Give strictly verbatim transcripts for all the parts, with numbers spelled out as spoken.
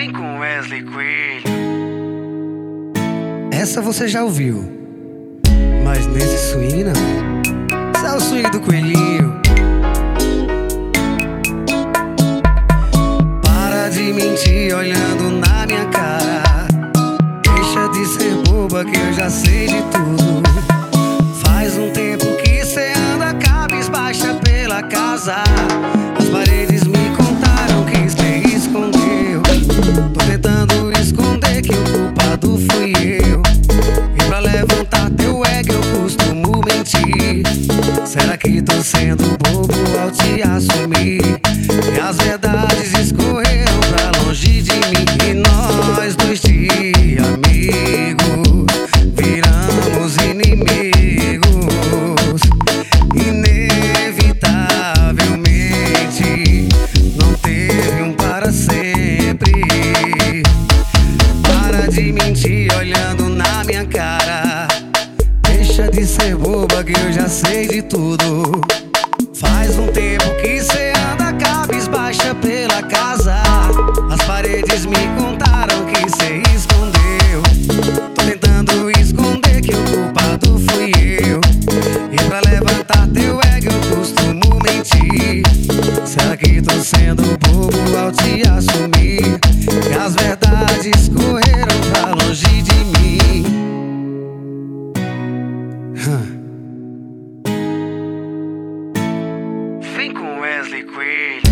Vem com Wesley Coelho. Essa você já ouviu, mas nesse swing não. Esse é o swing do coelhinho. Para de mentir olhando na minha cara. Deixa de ser boba que eu já sei de tudo. Faz um tempo que cê anda cabisbaixa pela casa. As paredes me contaram que cê escondeu. Tô tentando esconder que o culpado fui eu. E pra levantar teu ego eu costumo mentir. Será que tô sendo bobo ao te assumir? E as verdades escorreram pra longe de mim. E nós dois de amigos viramos inimigos. Inevitavelmente não teve um para sempre. Para de mentir olhando na minha cara. Deixa de ser boba que eu já sei de tudo. Faz um tempo que cê anda cabisbaixa pela casa. As paredes me contaram que cê escondeu. Tô tentando esconder que o culpado fui eu. E pra levantar teu ego eu costumo mentir. Será que tô sendo bobo ao te assumir? Que as verdades correram pra longe de mim. huh. Vem com Wesley Coelho.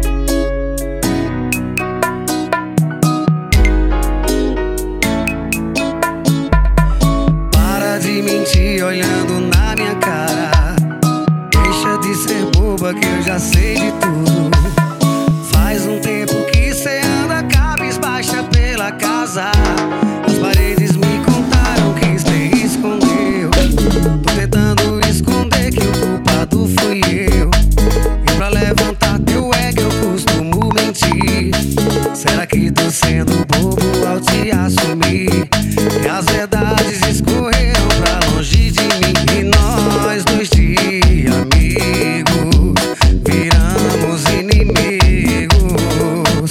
Para de mentir olhando na minha cara. Deixa de ser boba que eu já sei de tudo. Faz um tempo que cê anda cabisbaixa pela casa. As paredes me contaram que cê escondeu. Tô tentando esconder que o culpado fui eu. E pra levantar teu ego eu costumo mentir. Será que tô sendo bobo ao te assumir? E as verdades escorreram pra longe de mim. E nós dois de amigos viramos inimigos.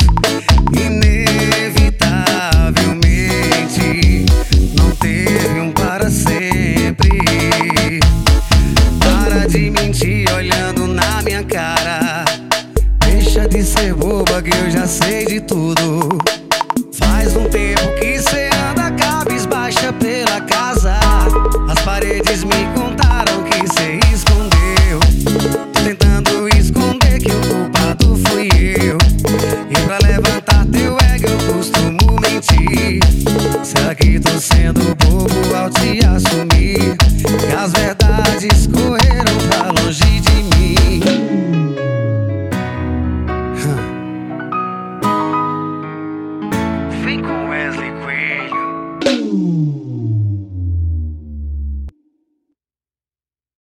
Inevitavelmente não teve um para sempre. Para de mentir olhando na minha cara. Deixa de ser boba que eu já sei de tudo. Faz um tempo que cê anda cabisbaixa pela casa. As paredes me contaram que cê escondeu. Tô tentando esconder que o culpado fui eu. E pra levantar teu ego eu costumo mentir. Será que tô sendo bobo ao te assumir?